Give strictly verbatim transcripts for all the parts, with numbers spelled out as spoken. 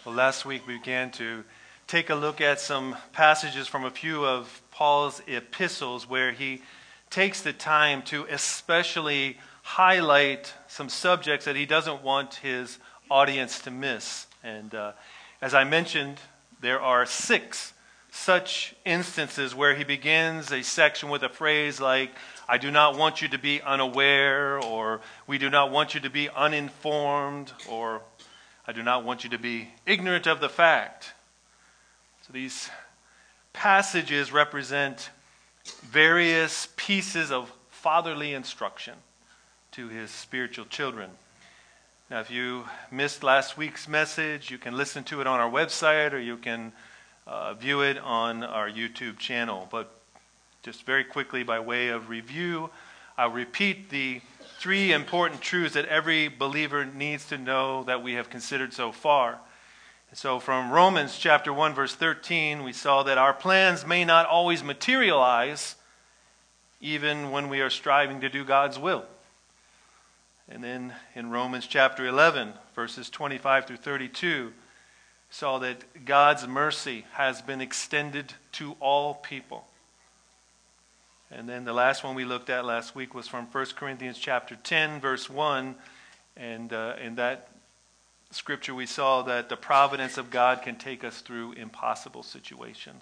Well, last week we began to take a look at some passages from a few of Paul's epistles where he takes the time to especially highlight some subjects that he doesn't want his audience to miss. And uh, as I mentioned, there are six such instances where he begins a section with a phrase like, I do not want you to be unaware, or we do not want you to be uninformed, or I do not want you to be ignorant of the fact. So these passages represent various pieces of fatherly instruction to his spiritual children. Now, if you missed last week's message, you can listen to it on our website or you can uh, view it on our YouTube channel. But just very quickly, by way of review, I'll repeat the three important truths that every believer needs to know that we have considered so far. And so from Romans chapter one, verse thirteen, we saw that our plans may not always materialize even when we are striving to do God's will. And then in Romans chapter eleven, verses twenty-five through thirty-two, saw that God's mercy has been extended to all people. And then the last one we looked at last week was from First Corinthians chapter ten, verse one. And uh, in that scripture we saw that the providence of God can take us through impossible situations.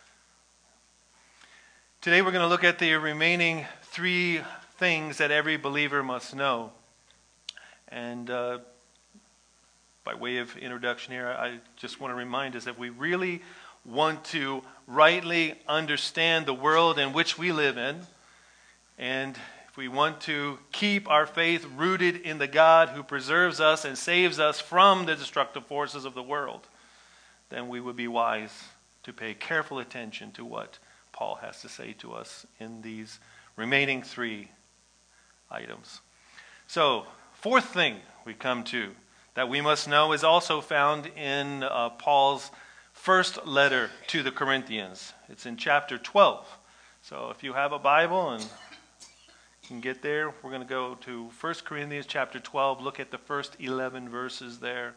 Today we're going to look at the remaining three things that every believer must know. And uh, by way of introduction here, I just want to remind us that we really want to rightly understand the world in which we live in, and if we want to keep our faith rooted in the God who preserves us and saves us from the destructive forces of the world, then we would be wise to pay careful attention to what Paul has to say to us in these remaining three items. So, fourth thing we come to that we must know is also found in uh, Paul's first letter to the Corinthians. It's in chapter twelve. So if you have a Bible and you can get there, we're going to go to First Corinthians chapter twelve. Look at the first eleven verses there.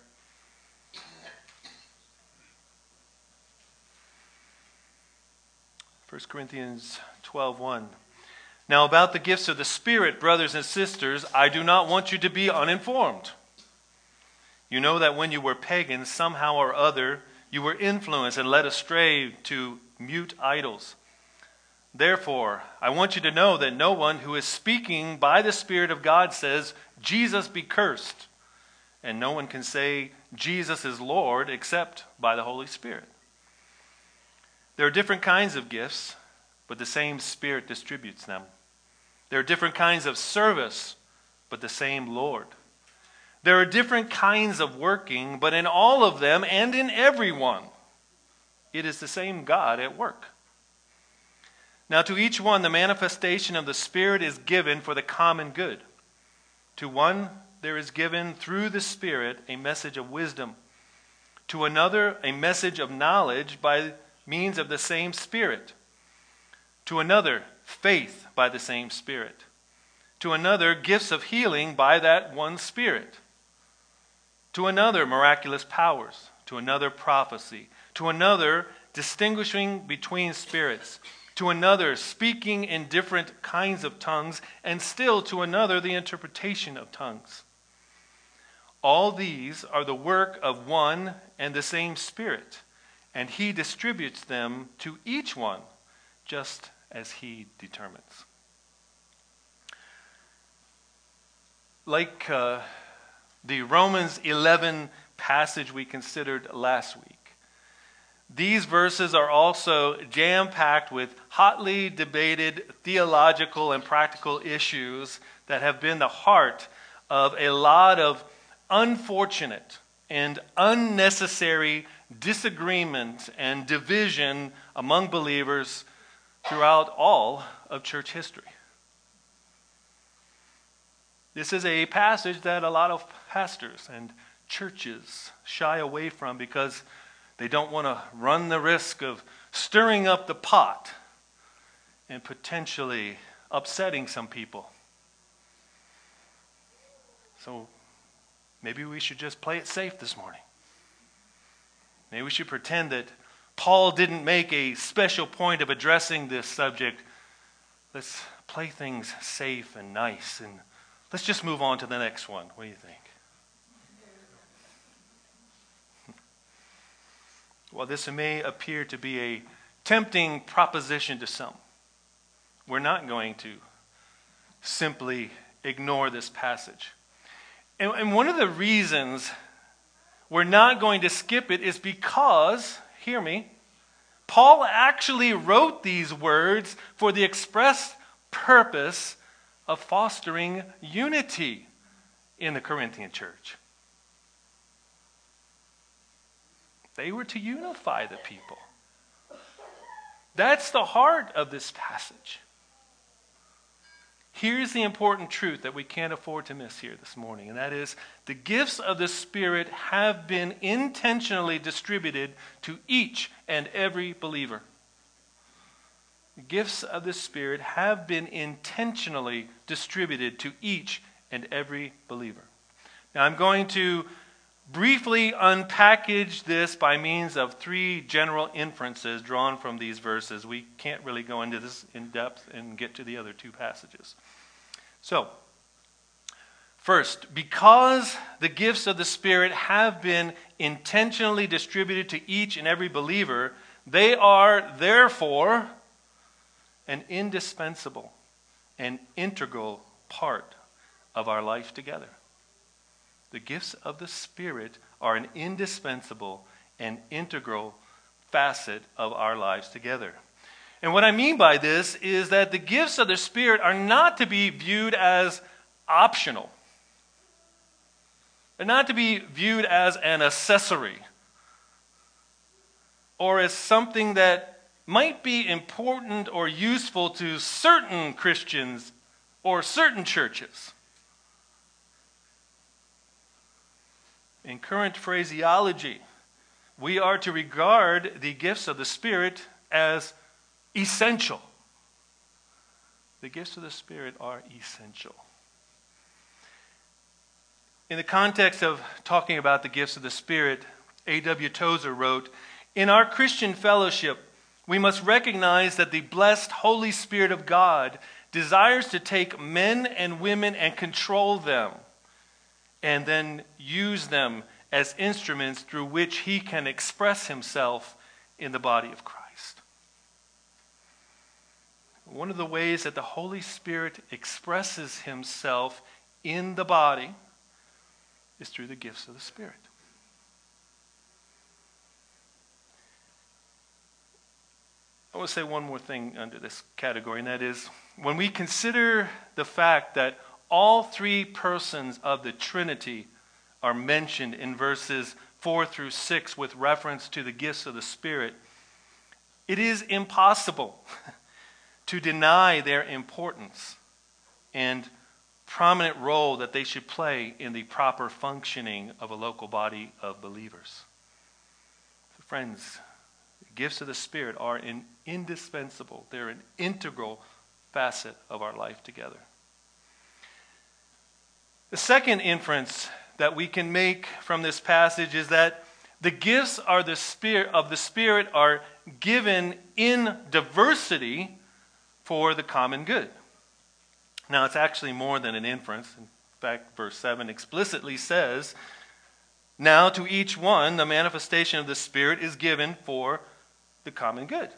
First Corinthians twelve one. Now about the gifts of the Spirit, brothers and sisters, I do not want you to be uninformed. You know that when you were pagans, somehow or other, you were influenced and led astray to mute idols. Therefore, I want you to know that no one who is speaking by the Spirit of God says, Jesus be cursed. And no one can say, Jesus is Lord, except by the Holy Spirit. There are different kinds of gifts, but the same Spirit distributes them. There are different kinds of service, but the same Lord. There are different kinds of working, but in all of them and in everyone, it is the same God at work. Now to each one, the manifestation of the Spirit is given for the common good. To one, there is given through the Spirit a message of wisdom. To another, a message of knowledge by means of the same Spirit. To another, faith by the same Spirit. To another, gifts of healing by that one Spirit. To another, miraculous powers. To another, prophecy. To another, distinguishing between spirits. To another, speaking in different kinds of tongues. And still to another, the interpretation of tongues. All these are the work of one and the same Spirit, and He distributes them to each one just as He determines. Like uh, the Romans eleven passage we considered last week, these verses are also jam-packed with hotly debated theological and practical issues that have been the heart of a lot of unfortunate and unnecessary disagreement and division among believers throughout all of church history. This is a passage that a lot of pastors and churches shy away from because they don't want to run the risk of stirring up the pot and potentially upsetting some people. So maybe we should just play it safe this morning. Maybe we should pretend that Paul didn't make a special point of addressing this subject. Let's play things safe and nice, and let's just move on to the next one. What do you think? While this may appear to be a tempting proposition to some, we're not going to simply ignore this passage. And, and one of the reasons we're not going to skip it is because, hear me, Paul actually wrote these words for the express purpose of fostering unity in the Corinthian church. They were to unify the people. That's the heart of this passage. Here's the important truth that we can't afford to miss here this morning, and that is the gifts of the Spirit have been intentionally distributed to each and every believer. The gifts of the Spirit have been intentionally distributed to each and every believer. Now I'm going to briefly unpackage this by means of three general inferences drawn from these verses. We can't really go into this in depth and get to the other two passages. So, first, because the gifts of the Spirit have been intentionally distributed to each and every believer, they are therefore an indispensable and integral part of our life together. The gifts of the Spirit are an indispensable and integral facet of our lives together. And what I mean by this is that the gifts of the Spirit are not to be viewed as optional. They're not to be viewed as an accessory or as something that might be important or useful to certain Christians or certain churches. In current phraseology, we are to regard the gifts of the Spirit as essential. The gifts of the Spirit are essential. In the context of talking about the gifts of the Spirit, A W Tozer wrote, "In our Christian fellowship, we must recognize that the blessed Holy Spirit of God desires to take men and women and control them, and then use them as instruments through which he can express himself in the body of Christ." One of the ways that the Holy Spirit expresses himself in the body is through the gifts of the Spirit. I want to say one more thing under this category, and that is, when we consider the fact that all three persons of the Trinity are mentioned in verses four through six with reference to the gifts of the Spirit, it is impossible to deny their importance and prominent role that they should play in the proper functioning of a local body of believers. So friends, the gifts of the Spirit are an indispensable, they're an integral facet of our life together. The second inference that we can make from this passage is that the gifts are the spirit of the Spirit are given in diversity for the common good. Now, it's actually more than an inference. In fact, verse seven explicitly says, "Now to each one the manifestation of the Spirit is given for the common good."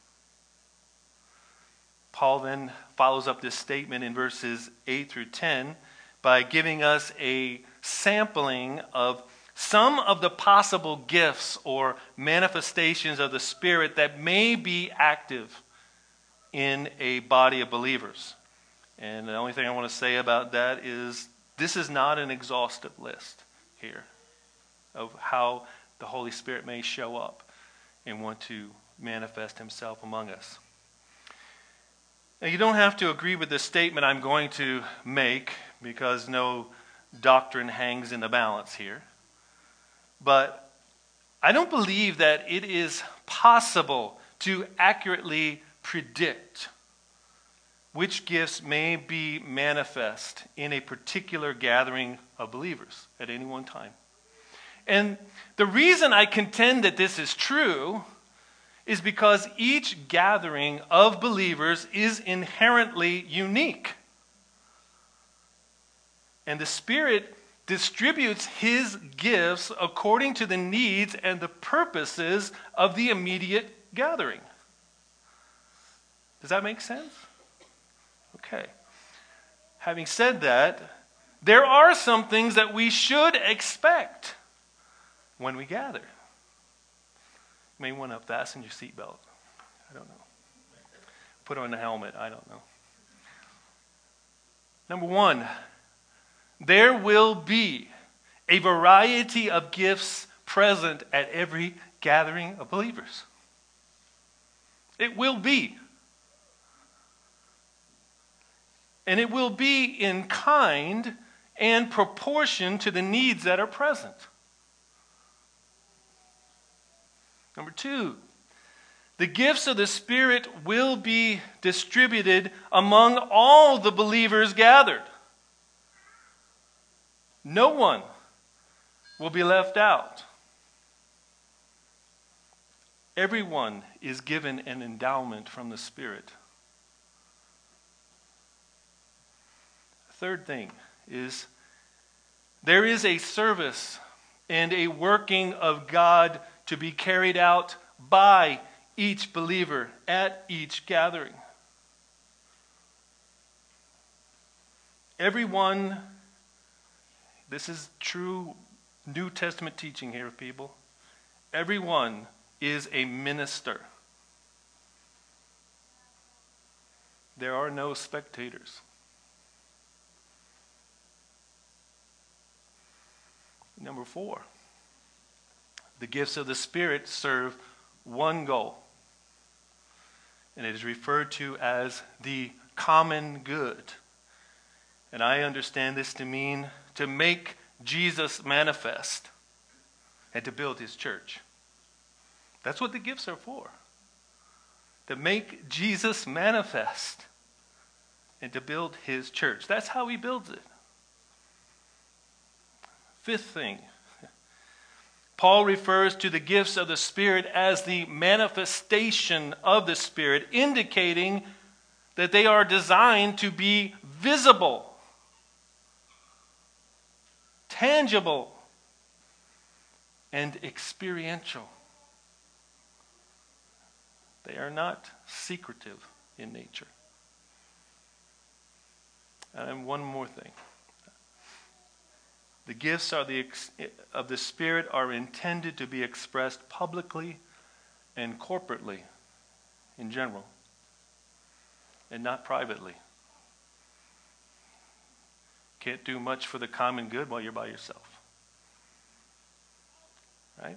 Paul then follows up this statement in verses eight through ten by giving us a sampling of some of the possible gifts or manifestations of the Spirit that may be active in a body of believers. And the only thing I want to say about that is this is not an exhaustive list here of how the Holy Spirit may show up and want to manifest himself among us. Now, you don't have to agree with this statement I'm going to make, because no doctrine hangs in the balance here. But I don't believe that it is possible to accurately predict which gifts may be manifest in a particular gathering of believers at any one time. And the reason I contend that this is true is because each gathering of believers is inherently unique. And the Spirit distributes his gifts according to the needs and the purposes of the immediate gathering. Does that make sense? Okay. Having said that, there are some things that we should expect when we gather. You may want to fasten your seatbelt. I don't know. Put on a helmet. I don't know. Number one, there will be a variety of gifts present at every gathering of believers. It will be. And it will be in kind and proportion to the needs that are present. Number two, the gifts of the Spirit will be distributed among all the believers gathered. No one will be left out. Everyone is given an endowment from the Spirit. Third thing is there is a service and a working of God to be carried out by each believer at each gathering. Everyone, this is true New Testament teaching here, people. Everyone is a minister. There are no spectators. Number four, the gifts of the Spirit serve one goal, and it is referred to as the common good. And I understand this to mean to make Jesus manifest and to build his church. That's what the gifts are for. To make Jesus manifest and to build his church. That's how he builds it. Fifth thing, Paul refers to the gifts of the Spirit as the manifestation of the Spirit, indicating that they are designed to be visible, tangible, and experiential. They are not secretive in nature. And one more thing. The gifts are the, of the Spirit are intended to be expressed publicly and corporately in general, and not privately. Can't do much for the common good while you're by yourself. Right?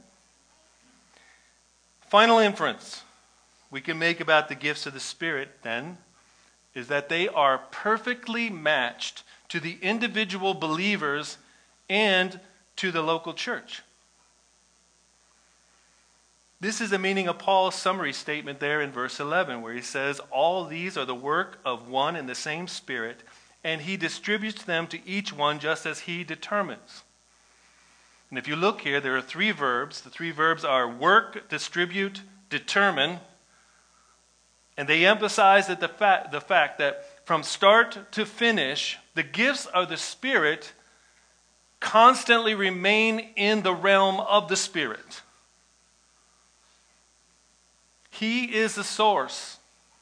Final inference we can make about the gifts of the Spirit, then, is that they are perfectly matched to the individual believers and to the local church. This is the meaning of Paul's summary statement there in verse eleven, where he says, all these are the work of one and the same Spirit, and he distributes them to each one just as he determines. And if you look here, there are three verbs. The three verbs are work, distribute, determine. And they emphasize that the, fa- the fact that from start to finish, the gifts of the Spirit constantly remain in the realm of the Spirit. He is the source.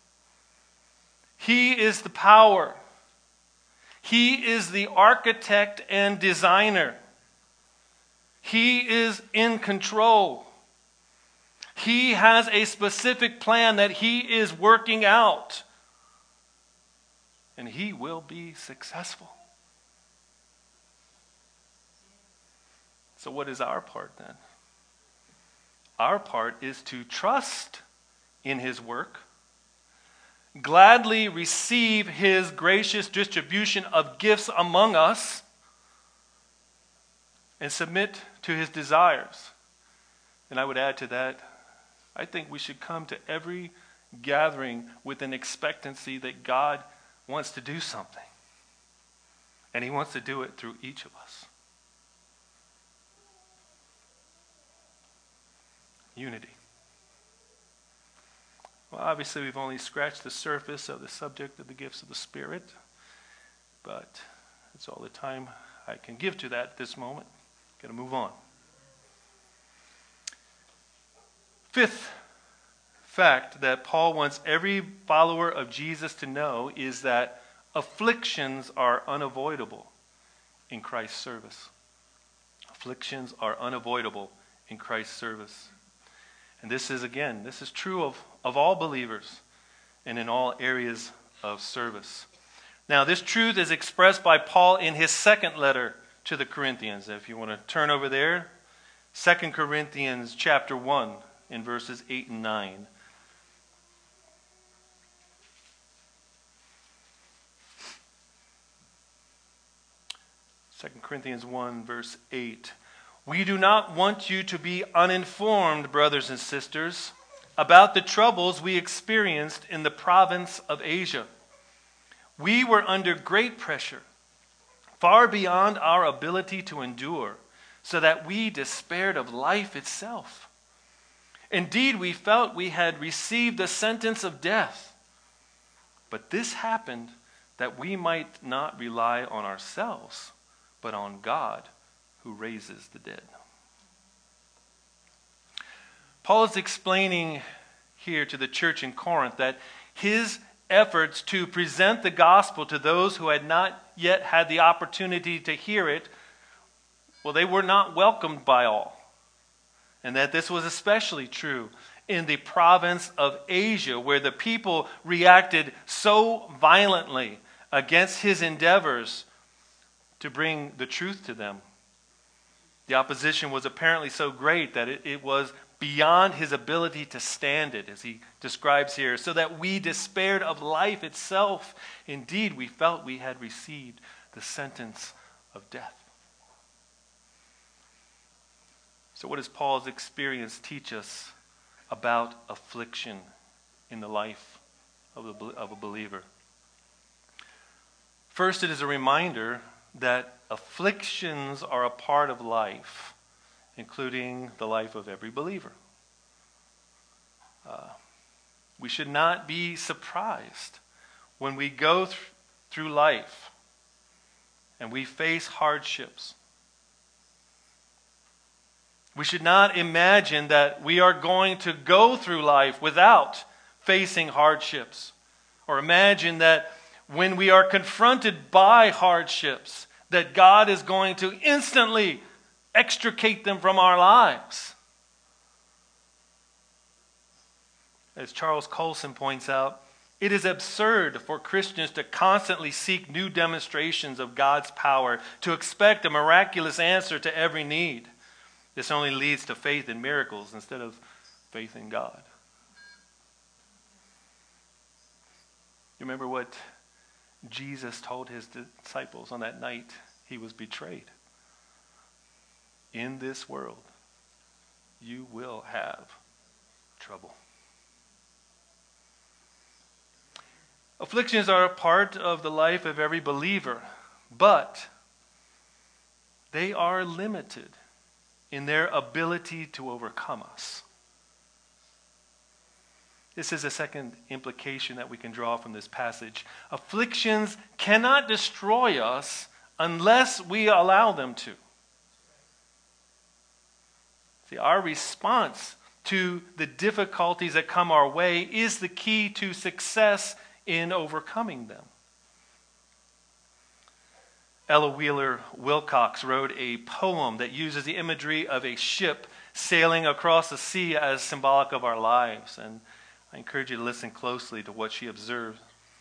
He is the power. He is the architect and designer. He is in control. He has a specific plan that he is working out. And he will be successful. So what is our part then? Our part is to trust in his work, gladly receive his gracious distribution of gifts among us, and submit to his desires. And I would add to that, I think we should come to every gathering with an expectancy that God wants to do something. And he wants to do it through each of us. unity. Well, obviously, we've only scratched the surface of the subject of the gifts of the Spirit, but that's all the time I can give to that at this moment. Going to move on. Fifth fact that Paul wants every follower of Jesus to know is that afflictions are unavoidable in Christ's service. Afflictions are unavoidable in Christ's service. And this is, again, this is true of, of all believers and in all areas of service. Now, this truth is expressed by Paul in his second letter to the Corinthians. If you want to turn over there, Second Corinthians chapter one in verses eight and nine. Second Corinthians one, verse eight. We do not want you to be uninformed, brothers and sisters, about the troubles we experienced in the province of Asia. We were under great pressure, far beyond our ability to endure, so that we despaired of life itself. Indeed, we felt we had received the sentence of death. But this happened that we might not rely on ourselves, but on God, who raises the dead. Paul is explaining here to the church in Corinth that his efforts to present the gospel to those who had not yet had the opportunity to hear it, well, they were not welcomed by all. And that this was especially true in the province of Asia, where the people reacted so violently against his endeavors to bring the truth to them. The opposition was apparently so great that it, it was beyond his ability to stand it, as he describes here, so that we despaired of life itself. Indeed, we felt we had received the sentence of death. So what does Paul's experience teach us about affliction in the life of a, of a believer? First, it is a reminder that afflictions are a part of life, including the life of every believer. Uh, we should not be surprised when we go th- through life and we face hardships. We should not imagine that we are going to go through life without facing hardships, or imagine that when we are confronted by hardships, that God is going to instantly extricate them from our lives. As Charles Colson points out, it is absurd for Christians to constantly seek new demonstrations of God's power, to expect a miraculous answer to every need. This only leads to faith in miracles instead of faith in God. You remember what Jesus told his disciples on that night he was betrayed? In this world, you will have trouble. Afflictions are a part of the life of every believer, but they are limited in their ability to overcome us. This is a second implication that we can draw from this passage. Afflictions cannot destroy us unless we allow them to. See, our response to the difficulties that come our way is the key to success in overcoming them. Ella Wheeler Wilcox wrote a poem that uses the imagery of a ship sailing across the sea as symbolic of our lives. And I encourage you to listen closely to what she observed.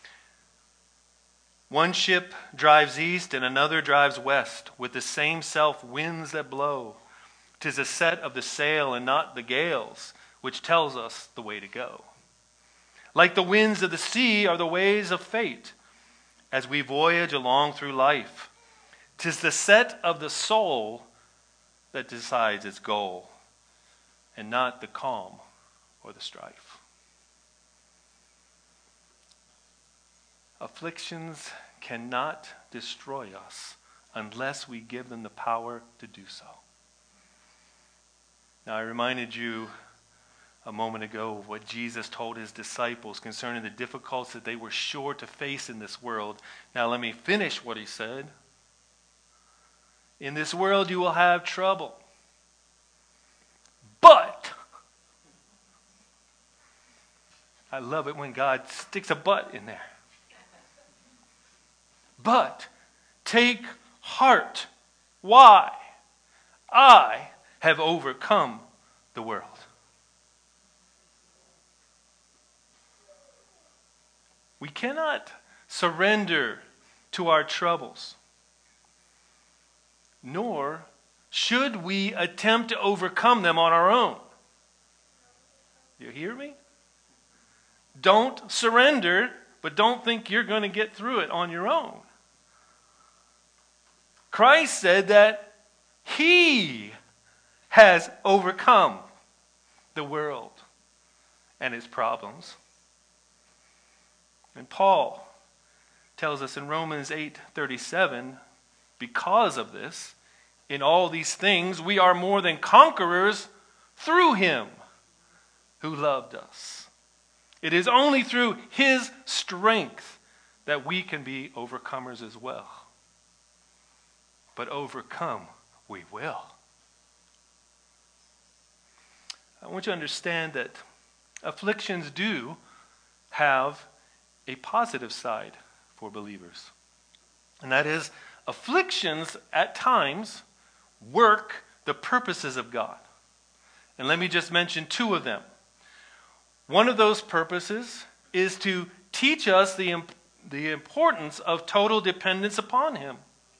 One ship drives east and another drives west, with the same self winds that blow. 'Tis a set of the sail and not the gales, which tells us the way to go. Like the winds of the sea are the ways of fate, as we voyage along through life. 'Tis the set of the soul that decides its goal, and not the calm or the strife. Afflictions cannot destroy us unless we give them the power to do so. Now, I reminded you a moment ago of what Jesus told his disciples concerning the difficulties that they were sure to face in this world. Now let me finish what he said. In this world you will have trouble. But, I love it when God sticks a but in there. But, take heart. Why? I have overcome the world. We cannot surrender to our troubles, nor should we attempt to overcome them on our own. You hear me? Don't surrender, but don't think you're going to get through it on your own. Christ said that he has overcome the world and its problems. And Paul tells us in Romans eight thirty-seven, because of this, in all these things we are more than conquerors through him who loved us. It is only through his strength that we can be overcomers as well. But overcome we will. I want you to understand that afflictions do have a positive side for believers. And that is, afflictions at times work the purposes of God. And let me just mention two of them. One of those purposes is to teach us the, imp- the importance of total dependence upon him.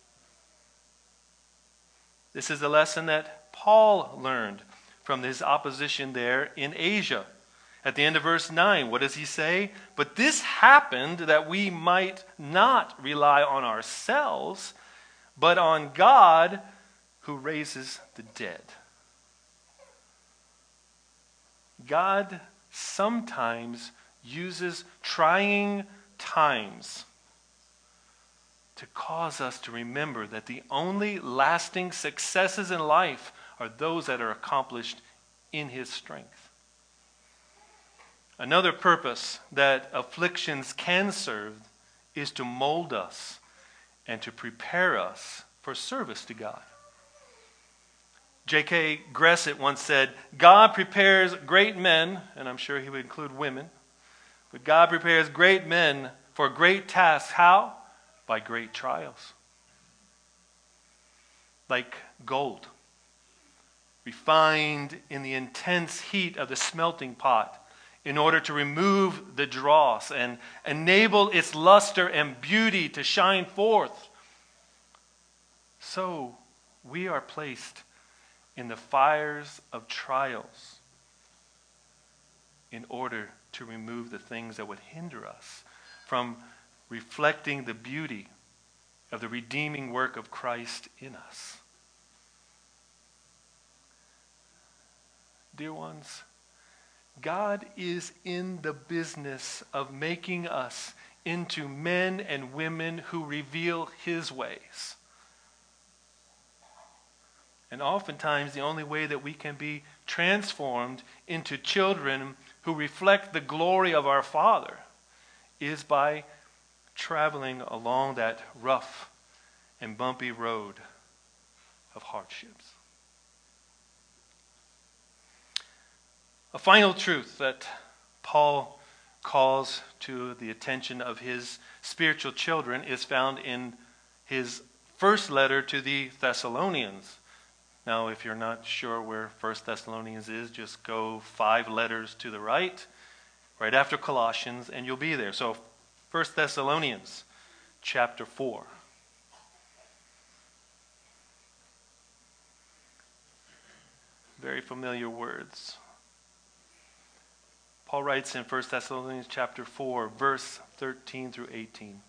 This is a lesson that Paul learned from his opposition there in Asia. At the end of verse nine, what does he say? But this happened that we might not rely on ourselves, but on God who raises the dead. God sometimes uses trying times to cause us to remember that the only lasting successes in life are those that are accomplished in his strength. Another purpose that afflictions can serve is to mold us and to prepare us for service to God. J K Gressett once said, God prepares great men, and I'm sure he would include women, but God prepares great men for great tasks. How? By great trials. Like gold, refined in the intense heat of the smelting pot, in order to remove the dross and enable its luster and beauty to shine forth. So we are placed in the fires of trials in order to remove the things that would hinder us from reflecting the beauty of the redeeming work of Christ in us. Dear ones, God is in the business of making us into men and women who reveal his ways. And oftentimes the only way that we can be transformed into children who reflect the glory of our Father is by traveling along that rough and bumpy road of hardships. A final truth that Paul calls to the attention of his spiritual children is found in his first letter to the Thessalonians. Now, if you're not sure where First Thessalonians is, just go five letters to the right, right after Colossians, and you'll be there. So, First Thessalonians chapter four. Very familiar words. Paul writes in First Thessalonians chapter four, verse thirteen through eighteen.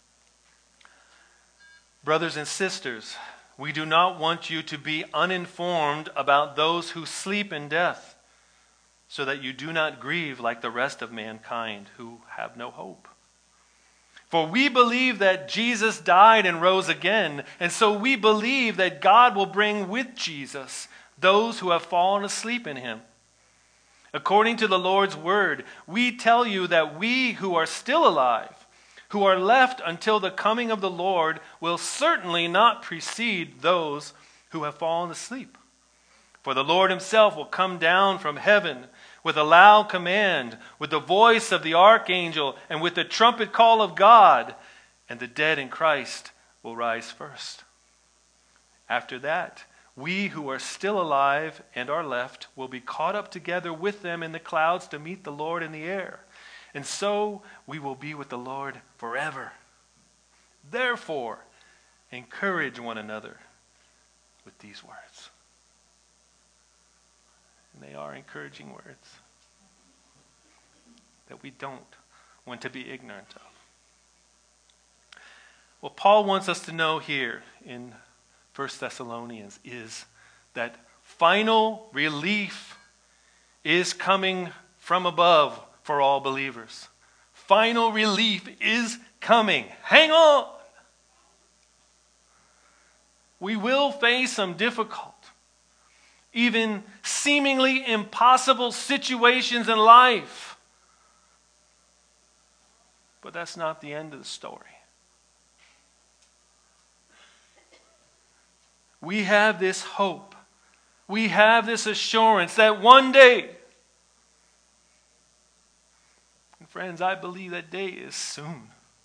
Brothers and sisters, we do not want you to be uninformed about those who sleep in death, so that you do not grieve like the rest of mankind who have no hope. For we believe that Jesus died and rose again, and so we believe that God will bring with Jesus those who have fallen asleep in him. According to the Lord's word, we tell you that we who are still alive, who are left until the coming of the Lord, will certainly not precede those who have fallen asleep. For the Lord himself will come down from heaven with a loud command, with the voice of the archangel, and with the trumpet call of God, and the dead in Christ will rise first. After that, we who are still alive and are left will be caught up together with them in the clouds to meet the Lord in the air. And so we will be with the Lord forever. Therefore, encourage one another with these words. And they are encouraging words that we don't want to be ignorant of. What Paul wants us to know here in First Thessalonians is that final relief is coming from above for all believers. Final relief is coming. Hang on. We will face some difficult, even seemingly impossible situations in life. But that's not the end of the story. We have this hope. We have this assurance that one day, and friends, I believe that day is soon.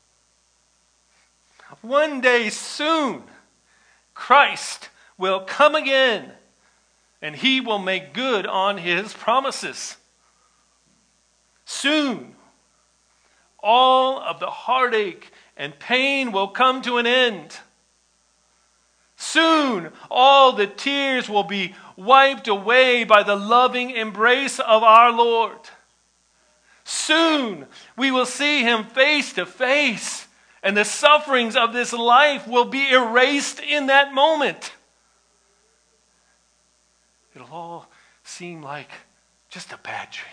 One day soon, Christ will come again, and he will make good on his promises. Soon, all of the heartache and pain will come to an end. Soon, all the tears will be wiped away by the loving embrace of our Lord. Soon, we will see him face to face, and the sufferings of this life will be erased in that moment. It'll all seem like just a bad dream.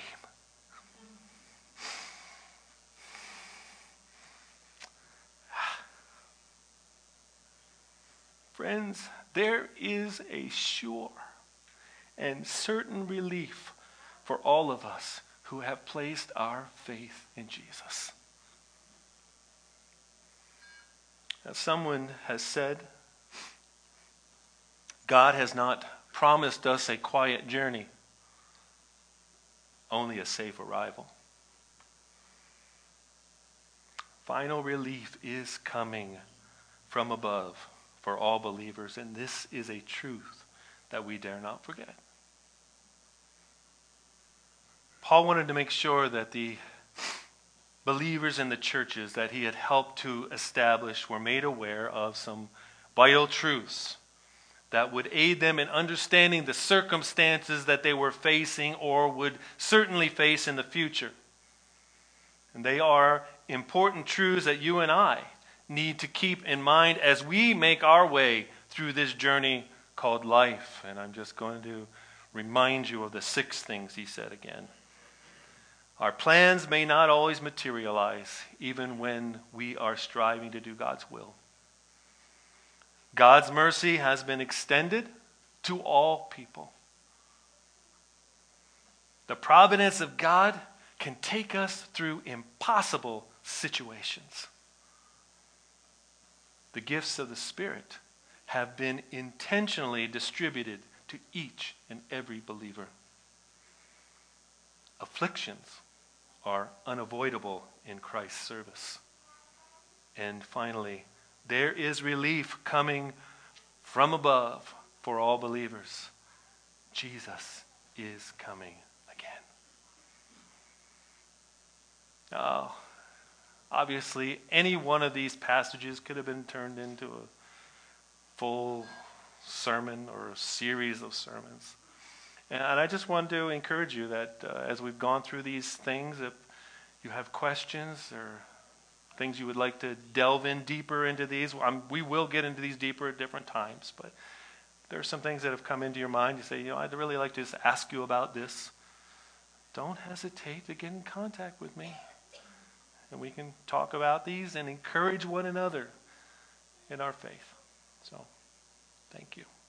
Friends, there is a sure and certain relief for all of us who have placed our faith in Jesus. As someone has said, God has not promised us a quiet journey, only a safe arrival. Final relief is coming from above for all believers, and this is a truth that we dare not forget. Paul wanted to make sure that the believers in the churches that he had helped to establish were made aware of some vital truths that would aid them in understanding the circumstances that they were facing or would certainly face in the future. And they are important truths that you and I need to keep in mind as we make our way through this journey called life. And I'm just going to remind you of the six things he said again. Our plans may not always materialize, even when we are striving to do God's will. God's mercy has been extended to all people. The providence of God can take us through impossible situations. The gifts of the Spirit have been intentionally distributed to each and every believer. Afflictions are unavoidable in Christ's service. And finally, there is relief coming from above for all believers. Jesus is coming again. Now, obviously, any one of these passages could have been turned into a full sermon or a series of sermons. And I just want to encourage you that uh, as we've gone through these things, if you have questions or things you would like to delve in deeper into these, I'm, we will get into these deeper at different times. But there are some things that have come into your mind. You say, you know, I'd really like to just ask you about this. Don't hesitate to get in contact with me. And we can talk about these and encourage one another in our faith. So, thank you.